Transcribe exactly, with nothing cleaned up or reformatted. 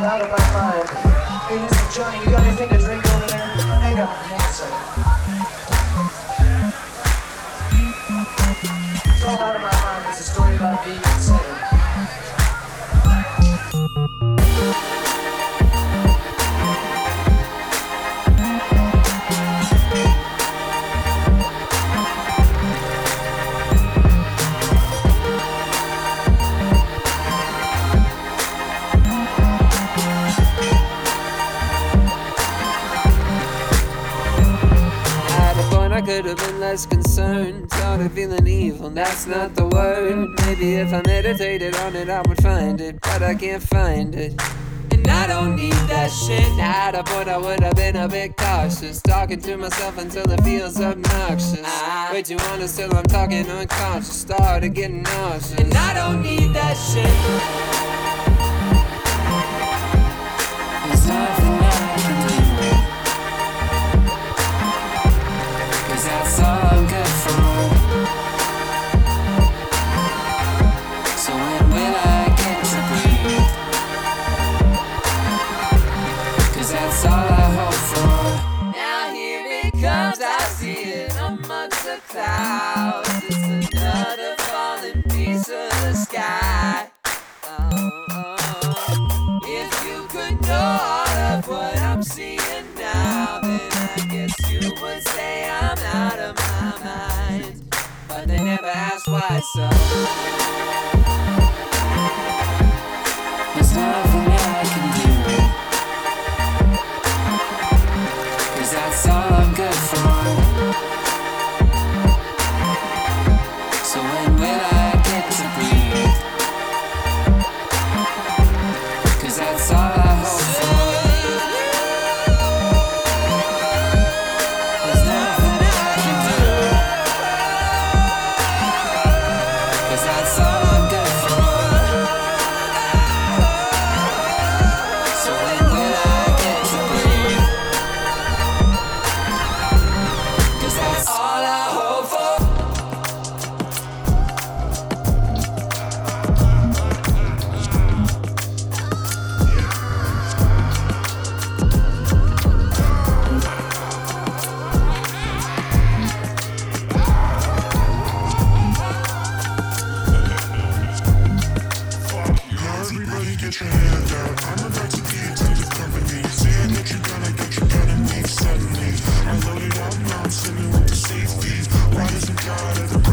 out of my mind. Hey, listen, Johnny, you got anything to drink over there? Hang on, hang on a second. It's all out of my mind. It's a story about being considered. I could have been less concerned. Started feeling evil, that's not the word. Maybe if I meditated on it I would find it, but I can't find it. And I don't need that shit. At a point I would have been a bit cautious, talking to myself until it feels obnoxious. I, way too honest till I'm talking unconscious, started getting nauseous. And I don't need that shit. There's nothing I can do. That's all I'm good for. So when will I get to breathe? Cause that's all I hope for. Now here it comes, I see it amongst the clouds. It's another falling piece of the sky. Oh, oh. If you could know all of what I'm seeing now, then I guess you would say I'm out of my mind. But they never ask why, so there's nothing I can do. Cause that's all I'm good for. So when will I get to breathe? Cause that's all I hope for. Suddenly, I loaded up, now I'm swimming with the safety. Why doesn't God ever